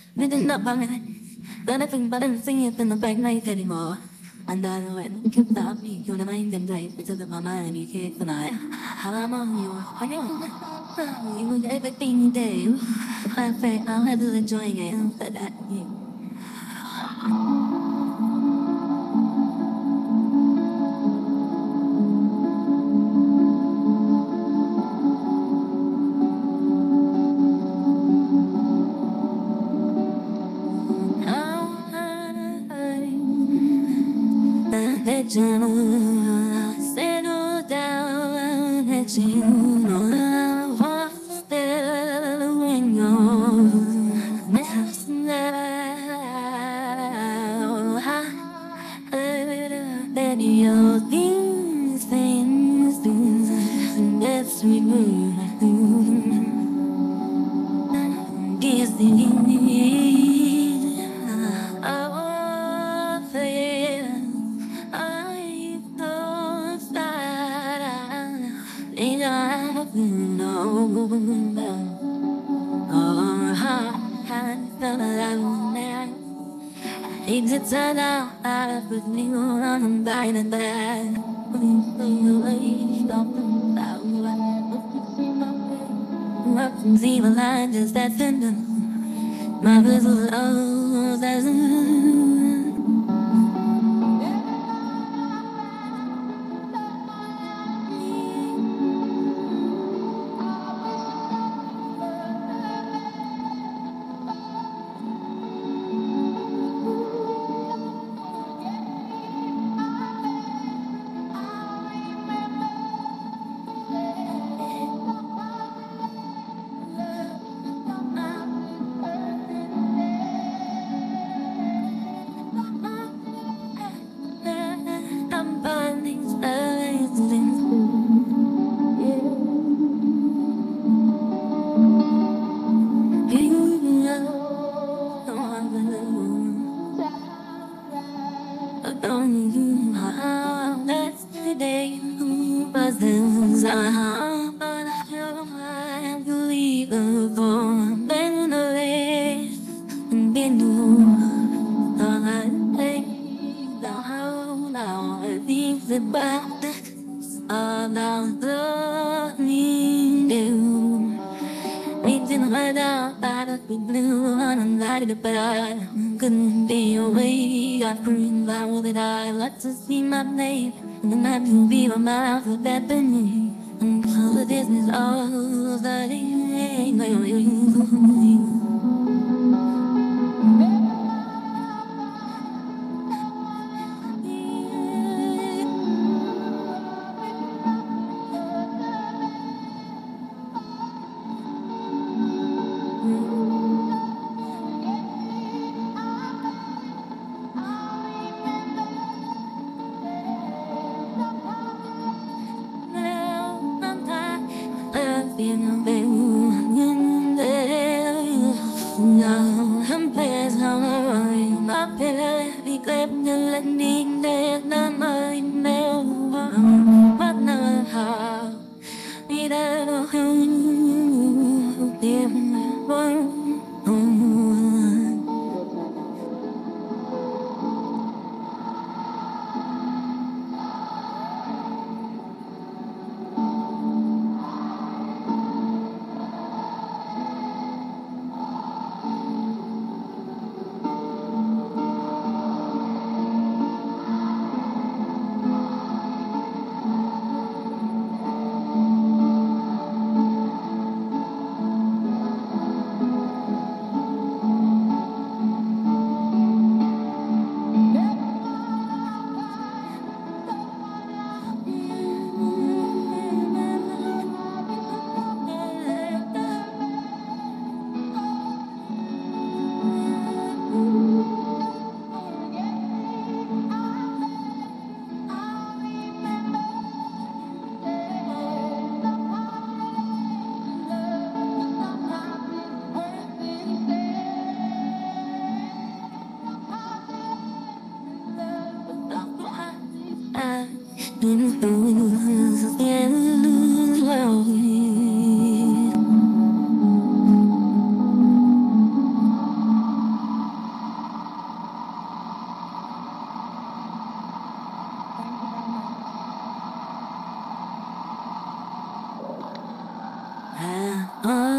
Didn't up on it. Then I think but I didn't sing it in the back night anymore. And I went and kept up me, you mind and right because of my mind, you can't deny. How I'm on you, I know. You would everything you do. I say I'll have to enjoy it, but that you. Settle down, let you know what's there when you're next now. Then you'll things that's me it's an hour with me on by and back. Up from zero line, just that tender. My little love, that's but I couldn't be away. I couldn't vow that I like to see my name and then I can be my mouth with that beneath. And all this is all that ain't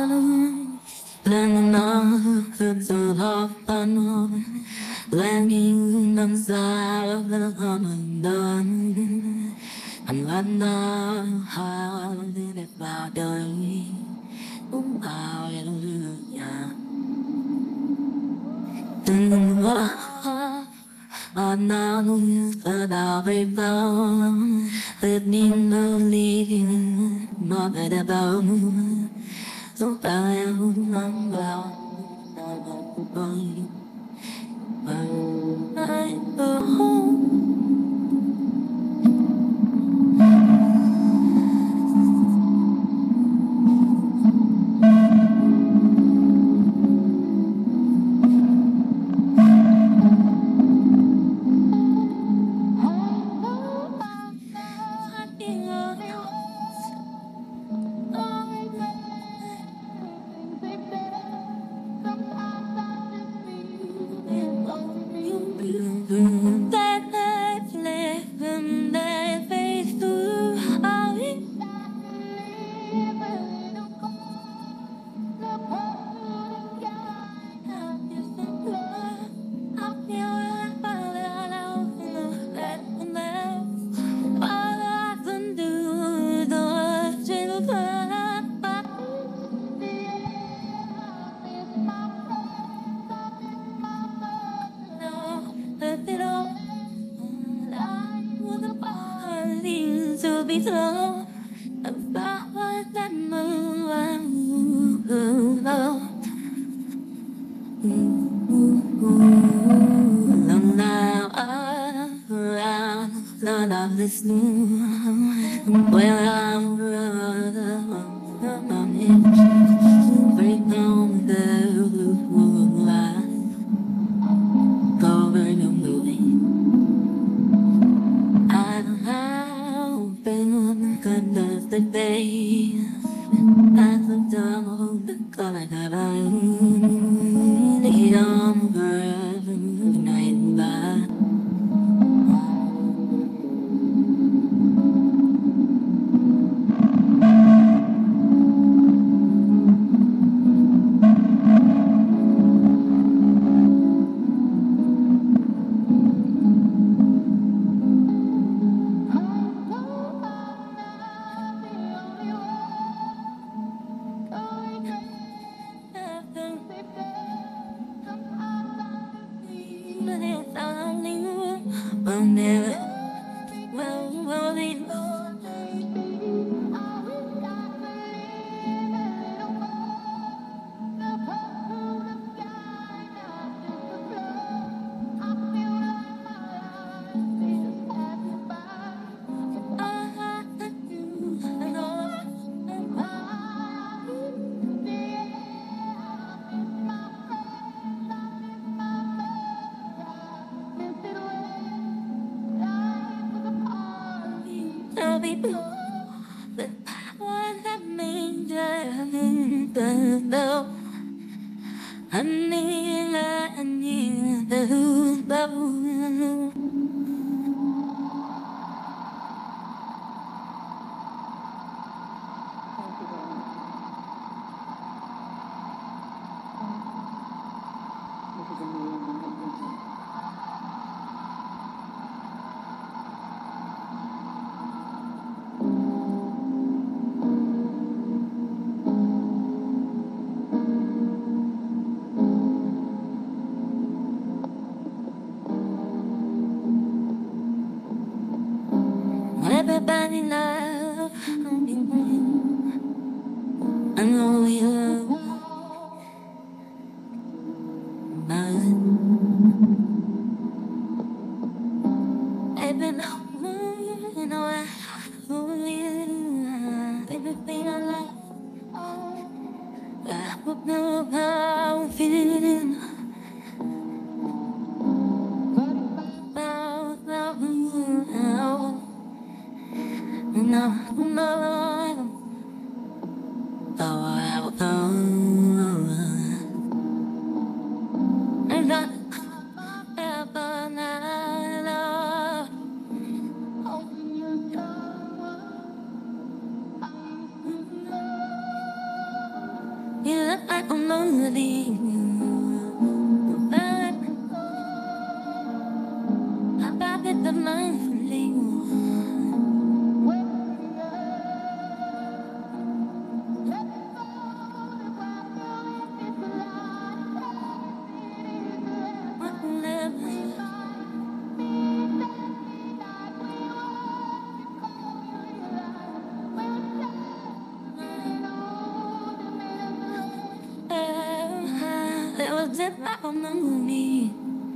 Lần nào từng giờ lo tan Lẽ những năm xa vẫn còn đơn Anh vẫn đã hai đẹp vào đời cũng bao nhà từng vỡ anh đang ở đảo về bao tự nhiên nó đi nó về đẹp bao giúp ta em nắm vào I go home. That I've lived and I face through all it. To be slow about that move long now around none of this new well I'm break on the line over the movie I've been kind of the day I've done the color that I need on the night by Everybody love I know you love I've been moving away from you Everything I like I would know how I'm feeling lonely. But I back at the line from legal. It was just like on the movie.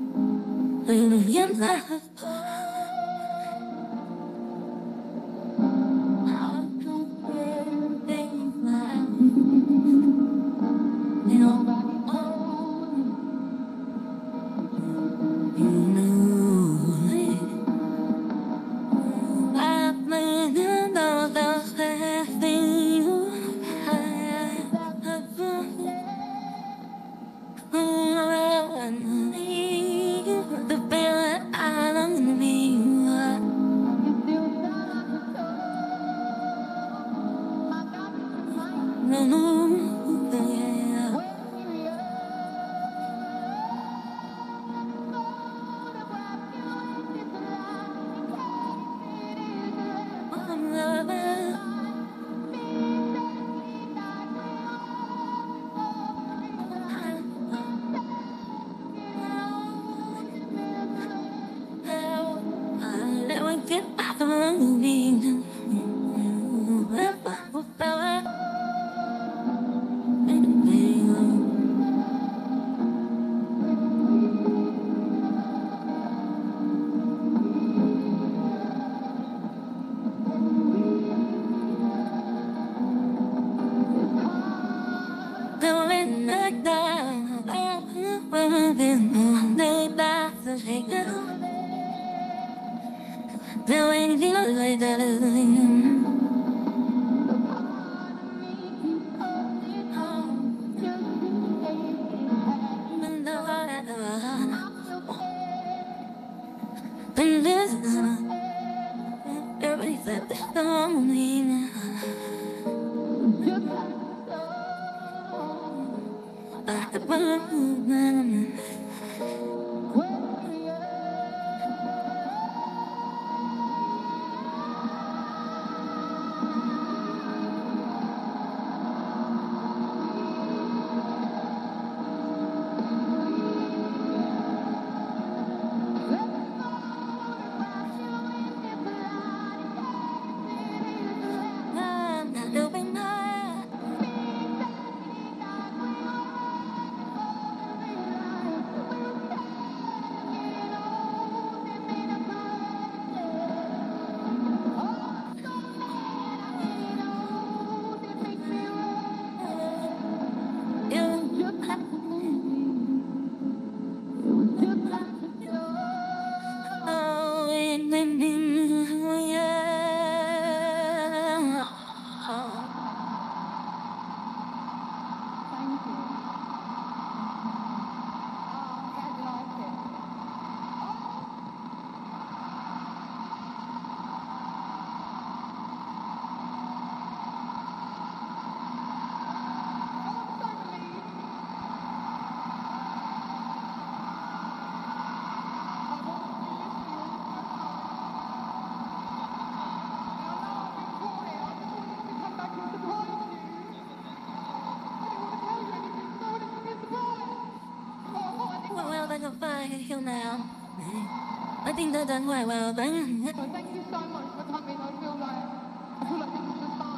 Get back on me. Everybody said they're lonely. Well, I can find it here now. I think they're done quite well, then. Well, thank you so much for coming. I feel like this is the start.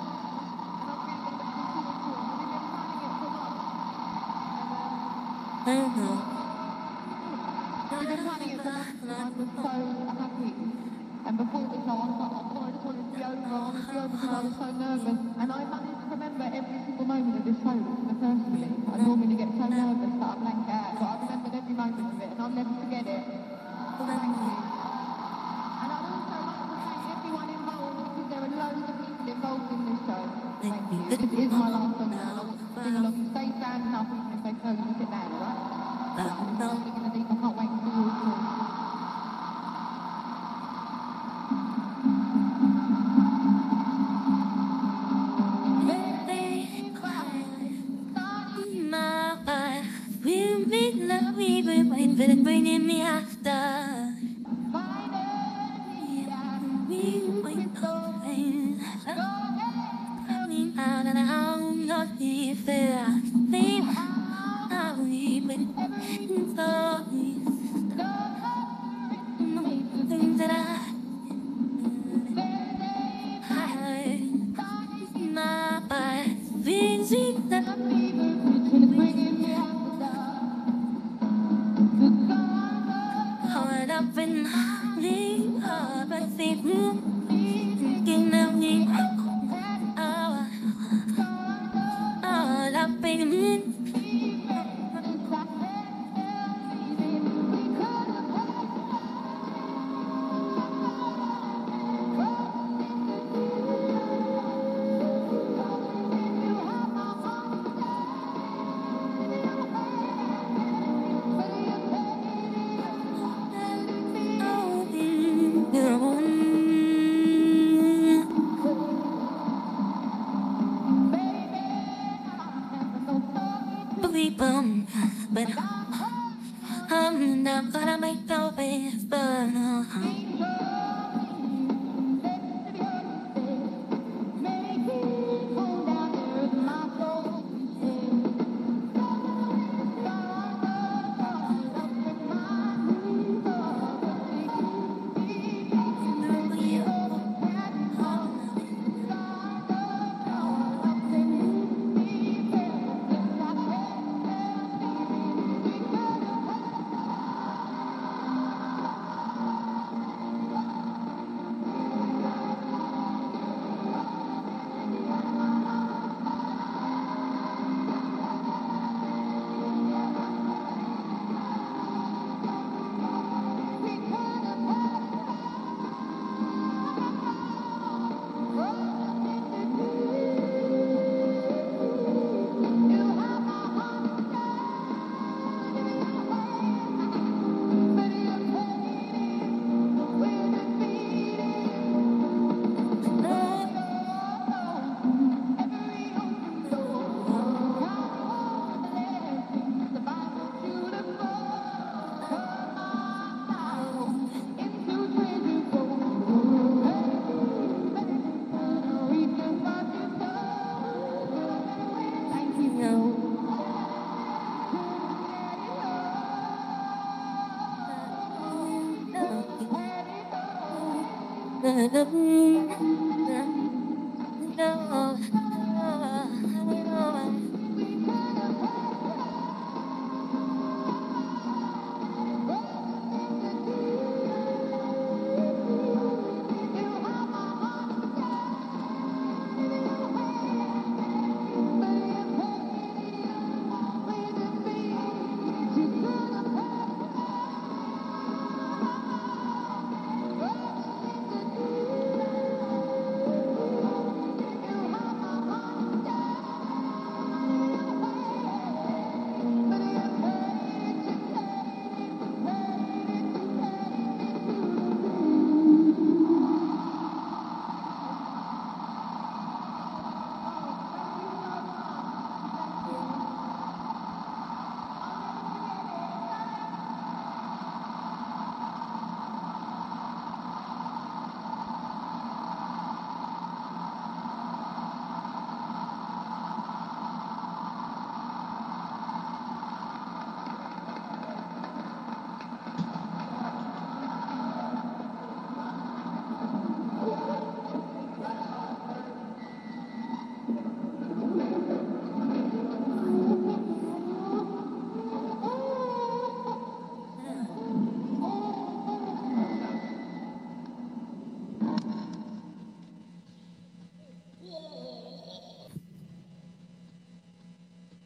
And I've really been planning it for months. We've been planning it for months, and I was so happy. And before the show, I was like, oh, I just wanted to be over. I wanted to be over because I was so nervous. And I managed to remember every single moment of this show, personally. I normally get so nervous that I blank out, but I remembered every moment of it, and I'll never forget it. So thank you. And I'd also like to thank everyone involved, because there are loads of people involved in this show. Thank you. This is my last song now, and I want to sing along. You stay standing up, even if they tell you to sit down, alright? I'm really going to deep. I can't wait to see you all. My been bringing me after. We went away. Coming out and out, not fair. Leave out, but sorry. Things that my body busy that hard up and leave up at the room. Thinking of me, all up in me. But I'm not gonna make no face, but you know.